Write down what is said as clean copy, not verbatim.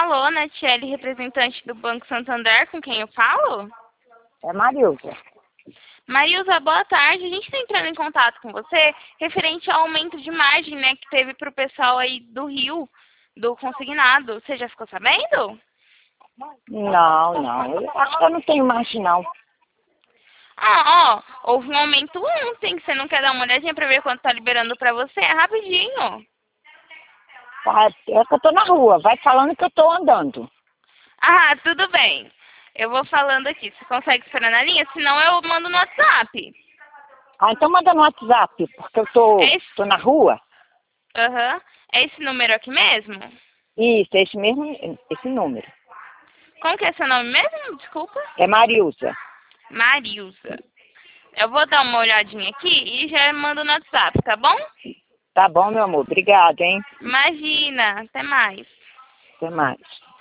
Alô, Natiele, representante do Banco Santander, com quem eu falo? É Marilza. Marilza, boa tarde. A gente está entrando em contato com você referente ao aumento de margem, né, que teve para o pessoal aí do Rio, do consignado. Você já ficou sabendo? Não. Eu acho que eu não tenho mais, não. Houve um aumento ontem. Você não quer dar uma olhadinha para ver quanto tá liberando para você? É rapidinho. Tá, é que eu tô na rua. Vai falando que eu tô andando. Ah, tudo bem. Eu vou falando aqui. Você consegue esperar na linha? Senão eu mando no WhatsApp. Ah, então manda no WhatsApp, porque eu tô na rua. Aham. É esse número aqui mesmo? Isso, é esse mesmo, esse número. Como que é seu nome mesmo? Desculpa. É Marilza. Marilza. Eu vou dar uma olhadinha aqui e já mando no WhatsApp, tá bom? Tá bom, meu amor. Obrigada, hein? Imagina. Até mais. Até mais.